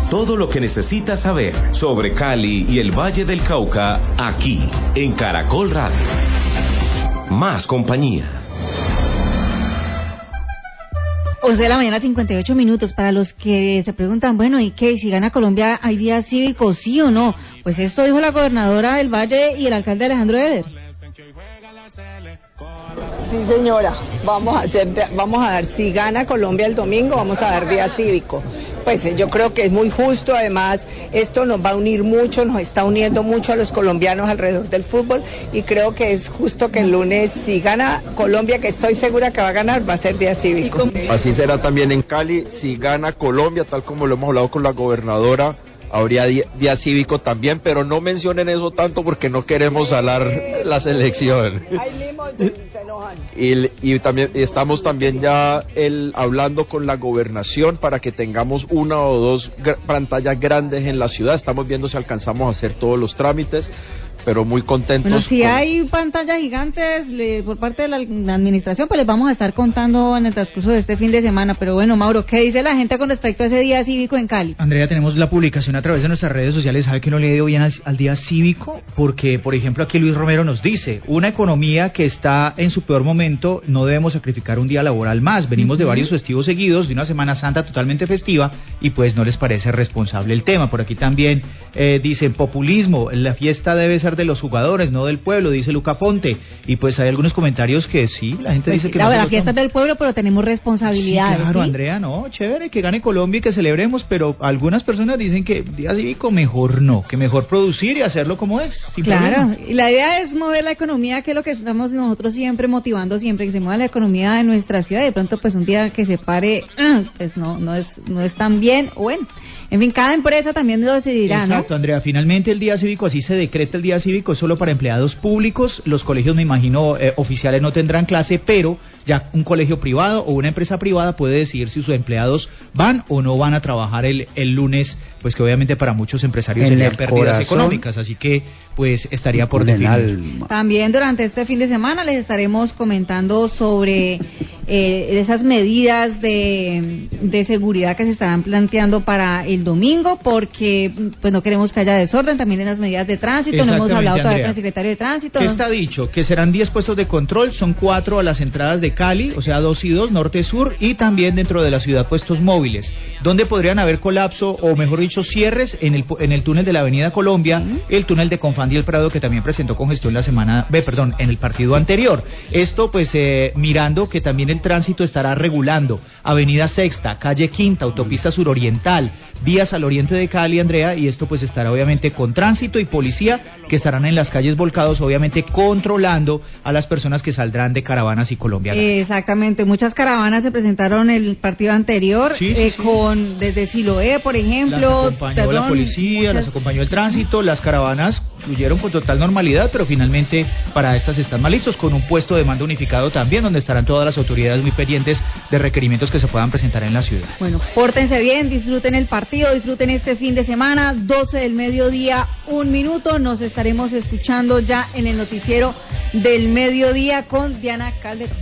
Todo lo que necesitas saber sobre Cali y el Valle del Cauca, aquí, en Caracol Radio. Más compañía. 11 de la mañana, 58 minutos. Para los que se preguntan, bueno, ¿y qué? Si gana Colombia, ¿hay día cívico, sí o no? Pues esto dijo la gobernadora del Valle y el alcalde Alejandro Eder. Sí, señora, vamos a dar, si gana Colombia el domingo, vamos a dar día cívico. Pues yo creo que es muy justo, además esto nos va a unir mucho, nos está uniendo mucho a los colombianos alrededor del fútbol, y creo que es justo que el lunes, si gana Colombia, que estoy segura que va a ganar, va a ser día cívico. Así será también en Cali, si gana Colombia, tal como lo hemos hablado con la gobernadora, habría día cívico también, pero no mencionen eso tanto porque no queremos salar la selección. Y también estamos también ya hablando con la gobernación para que tengamos una o dos pantallas grandes en la ciudad. Estamos viendo si alcanzamos a hacer todos los trámites, pero muy contentos. Bueno, si hay pantallas gigantes por parte de la administración, pues les vamos a estar contando en el transcurso de este fin de semana. Pero bueno, Mauro, ¿qué dice la gente con respecto a ese día cívico en Cali? Andrea, tenemos la publicación a través de nuestras redes sociales. ¿Sabe que no le dio bien al día cívico? Porque, por ejemplo, aquí Luis Romero nos dice, una economía que está en su peor momento, no debemos sacrificar un día laboral más. Venimos de varios festivos seguidos, de una Semana Santa totalmente festiva, y pues no les parece responsable el tema. Por aquí también dicen, populismo, la fiesta debe ser de los jugadores, no del pueblo, dice Luca Ponte. Y pues hay algunos comentarios que sí, la gente pues dice que la fiesta es del pueblo, pero tenemos responsabilidades. Sí, claro, ¿sí? Andrea, no, chévere que gane Colombia y que celebremos, pero algunas personas dicen que día cívico mejor no, que mejor producir y hacerlo como es. Claro, y la idea es mover la economía, que es lo que estamos nosotros siempre motivando, siempre que se mueva la economía de nuestra ciudad. De pronto, pues un día que se pare, pues no es tan bien, bueno. En fin, cada empresa también lo decidirá, ¿no? Exacto, Andrea, finalmente el día cívico, así se decreta el día cívico, es solo para empleados públicos. Los colegios, me imagino, oficiales no tendrán clase, pero ya un colegio privado o una empresa privada puede decidir si sus empleados van o no van a trabajar el lunes, pues que obviamente para muchos empresarios serían pérdidas económicas, así que pues estaría por definir. También durante este fin de semana les estaremos comentando sobre esas medidas de seguridad que se estarán planteando para el domingo, porque pues no queremos que haya desorden, también en las medidas de tránsito. No hemos hablado todavía con el secretario de tránsito. ¿Qué está dicho? Que serán 10 puestos de control, son 4 a las entradas de Cali, o sea 2 y 2, norte-sur, y también dentro de la ciudad puestos móviles, donde podrían haber colapso, o mejor dicho, cierres en el túnel de la Avenida Colombia, el túnel de Confandi y el Prado, que también presentó congestión en el partido anterior. Esto pues mirando que también el tránsito estará regulando Avenida Sexta, calle Quinta, autopista suroriental, vías al oriente de Cali, Andrea, y esto pues estará obviamente con tránsito y policía que estarán en las calles volcados, obviamente controlando a las personas que saldrán de caravanas y Colombia. Exactamente, muchas caravanas se presentaron en el partido anterior, desde Siloé, por ejemplo. Las acompañó la policía, las acompañó el tránsito, las caravanas fluyeron con total normalidad, pero finalmente para estas están más listos, con un puesto de mando unificado también, donde estarán todas las autoridades muy pendientes de requerimientos que se puedan presentar en la ciudad. Bueno, pórtense bien, disfruten el partido, disfruten este fin de semana, 12 del mediodía, 1 minuto, nos estaremos escuchando ya en el noticiero del mediodía con Diana Calderón.